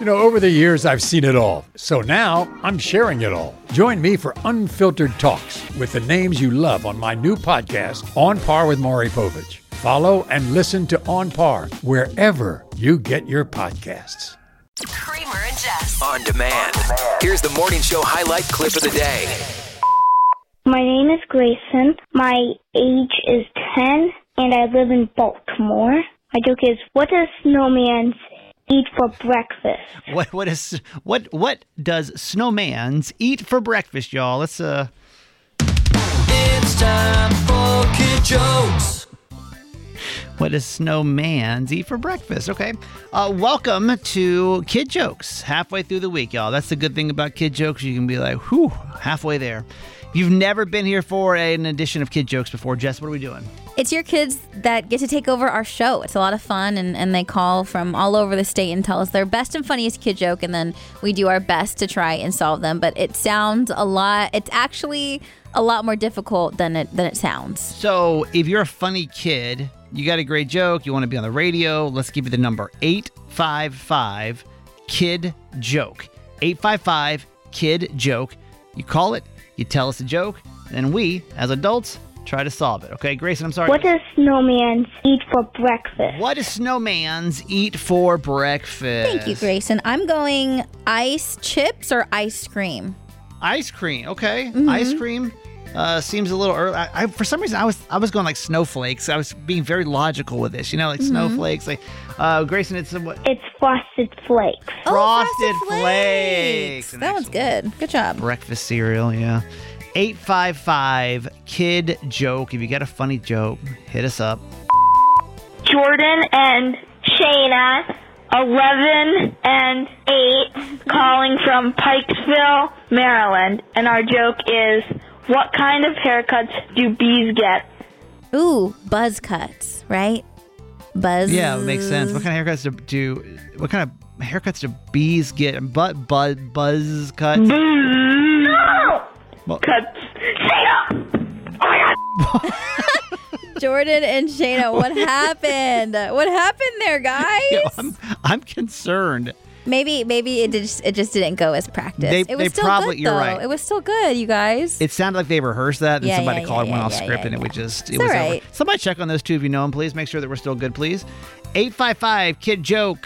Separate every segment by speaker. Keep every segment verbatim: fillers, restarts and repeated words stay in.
Speaker 1: You know, over the years, I've seen it all. So now I'm sharing it all. Join me for Unfiltered Talks with the names you love on my new podcast, On Par with Maury Povich. Follow and listen to On Par wherever you get your podcasts.
Speaker 2: Kramer and Jess.
Speaker 3: On demand. Here's the morning show highlight clip of the day.
Speaker 4: My name is Grayson. My age is ten, and I live in Baltimore. My joke is, what does snowman eat for breakfast?
Speaker 5: What what is what what does snowmans eat for breakfast, y'all? Let's uh
Speaker 6: It's time for kid jokes.
Speaker 5: What does snowmans eat for breakfast? Okay. Uh, welcome to Kid Jokes. Halfway through the week, y'all. That's the good thing about Kid Jokes. You can be like, whew, halfway there. If you've never been here for an edition of Kid Jokes before, Jess, what are we doing?
Speaker 7: It's your kids that get to take over our show. It's a lot of fun, and, and they call from all over the state and tell us their best and funniest kid joke, and then we do our best to try and solve them. But it sounds a lot, it's actually a lot more difficult than it than it sounds.
Speaker 5: So if you're a funny kid, you got a great joke, you want to be on the radio, let's give you the number eight five five kid joke. eight five five kid joke. You call it, you tell us a joke, and we, as adults, try to solve it. Okay, Grayson, I'm sorry.
Speaker 4: What does snowman eat for breakfast?
Speaker 5: What does snowmans eat for breakfast?
Speaker 7: Thank you, Grayson. I'm going ice chips or ice cream.
Speaker 5: Ice cream, okay.
Speaker 7: Mm-hmm.
Speaker 5: Ice cream uh, seems a little early. I, I, for some reason, I was I was going like snowflakes. I was being very logical with this, you know, like mm-hmm. snowflakes. Like uh, Grayson, it's uh, what?
Speaker 4: It's frosted flakes.
Speaker 5: Frosted,
Speaker 7: oh, frosted
Speaker 5: flakes.
Speaker 7: flakes. That one's good. Good job.
Speaker 5: Breakfast cereal, yeah. eight five five kid joke. If you got a funny joke, hit us up.
Speaker 4: Jordan and Shayna, eleven and eight, calling from Pikesville, Maryland. And our joke is, what kind of haircuts do bees get?
Speaker 7: Ooh, buzz cuts, right? Buzz.
Speaker 5: Yeah, it makes sense. What kind of haircuts do, do what kind of haircuts do bees get? But buzz buzz cuts?
Speaker 4: No!
Speaker 5: Well,
Speaker 4: Cuts. Shayna! Oh my God!
Speaker 7: Jordan and Shayna, what happened? What happened there, guys?
Speaker 5: Yeah, I'm, I'm concerned.
Speaker 7: Maybe maybe it just it just didn't go as practiced.
Speaker 5: They,
Speaker 7: it was
Speaker 5: they
Speaker 7: still
Speaker 5: probably,
Speaker 7: good,
Speaker 5: you're
Speaker 7: though.
Speaker 5: right.
Speaker 7: It was still good, you guys.
Speaker 5: It sounded like they rehearsed that, and
Speaker 7: Yeah,
Speaker 5: somebody
Speaker 7: yeah,
Speaker 5: called
Speaker 7: yeah,
Speaker 5: one
Speaker 7: yeah,
Speaker 5: off
Speaker 7: yeah,
Speaker 5: script,
Speaker 7: yeah,
Speaker 5: and it
Speaker 7: yeah.
Speaker 5: would just it
Speaker 7: It's
Speaker 5: was
Speaker 7: all
Speaker 5: over.
Speaker 7: right.
Speaker 5: Somebody check on those two if you know them, please. Make sure that we're still good, please. eight five five kid joke.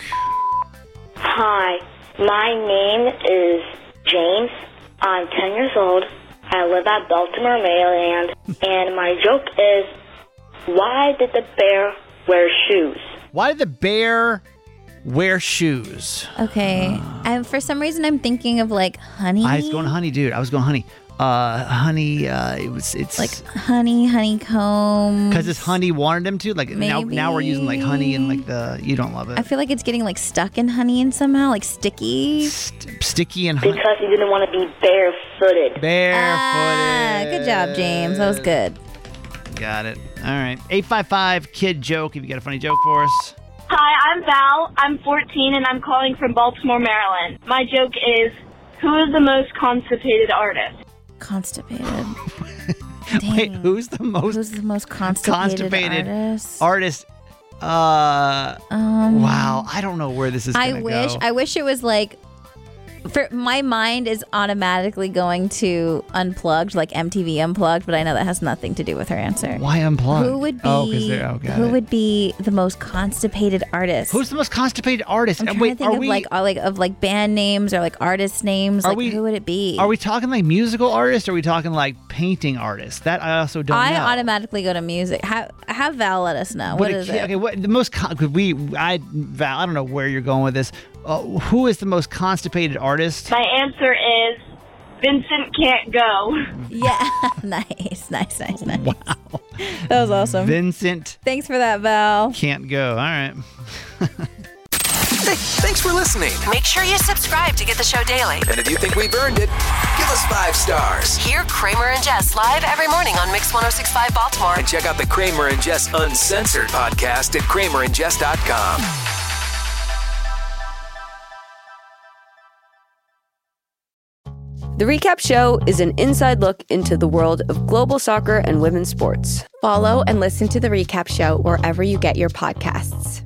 Speaker 4: Hi, my name is James. I'm ten years old. I live at Baltimore, Maryland. And my joke is, why did the bear wear shoes?
Speaker 5: Why did the bear wear shoes?
Speaker 7: Okay. And for some reason, I'm thinking of like honey.
Speaker 5: I was going honey, dude. I was going honey. Uh, honey. Uh, it was. It's
Speaker 7: like honey, honeycomb.
Speaker 5: because this honey wanted him to. Like now, now we're using like honey and like the. You don't love it.
Speaker 7: I feel like it's getting like stuck in honey and somehow like sticky.
Speaker 5: St- sticky and honey.
Speaker 4: Because he didn't want to be barefooted.
Speaker 5: Barefooted.
Speaker 7: Ah, good job, James. That was good.
Speaker 5: Got it. All right. eight five five kid joke. If you got a funny joke for us.
Speaker 8: Hi, I'm Val. I'm fourteen, and I'm calling from Baltimore, Maryland. My joke is, who is the most constipated artist?
Speaker 7: Constipated.
Speaker 5: Wait, who's the most
Speaker 7: Who's the most constipated,
Speaker 5: constipated
Speaker 7: artist?
Speaker 5: artist? Uh,
Speaker 7: Um,
Speaker 5: wow. I don't know where this is
Speaker 7: I
Speaker 5: gonna
Speaker 7: wish.
Speaker 5: go.
Speaker 7: I wish it was like. For my mind is automatically going to Unplugged, like M T V Unplugged, but I know that has nothing to do with her answer.
Speaker 5: Why unplugged?
Speaker 7: Who would be?
Speaker 5: Oh, 'cause they're- oh, got
Speaker 7: who
Speaker 5: it.
Speaker 7: would be the most constipated artist?
Speaker 5: Who's the most constipated artist?
Speaker 7: I'm
Speaker 5: And
Speaker 7: trying
Speaker 5: wait,
Speaker 7: to think
Speaker 5: are
Speaker 7: of
Speaker 5: we
Speaker 7: like, uh, like of like band names or like artist names.
Speaker 5: Are
Speaker 7: Like
Speaker 5: we-
Speaker 7: who would it be?
Speaker 5: are we talking like musical artists? Or are we talking like painting artists? That I also don't
Speaker 7: I
Speaker 5: know.
Speaker 7: automatically go to music. Have have Val let us know.
Speaker 5: But
Speaker 7: What
Speaker 5: a
Speaker 7: is
Speaker 5: kid-
Speaker 7: it?
Speaker 5: Okay, what the most? Con- could we? I Val. I don't know where you're going with this. Uh, who is the most constipated artist?
Speaker 8: My answer is, Vincent Can't Go.
Speaker 7: Yeah, nice, nice, nice, nice. Wow, that was awesome.
Speaker 5: Vincent
Speaker 7: Thanks for that, Val.
Speaker 5: Can't Go. All right.
Speaker 3: Hey, thanks for listening.
Speaker 2: Make sure you subscribe to get the show daily.
Speaker 3: And if you think we've earned it, give us five stars.
Speaker 2: Hear Kramer and Jess live every morning on Mix one oh six point five Baltimore.
Speaker 3: And check out the Kramer and Jess Uncensored podcast at kramer and jess dot com.
Speaker 9: The Recap Show is an inside look into the world of global soccer and women's sports.
Speaker 10: Follow and listen to The Recap Show wherever you get your podcasts.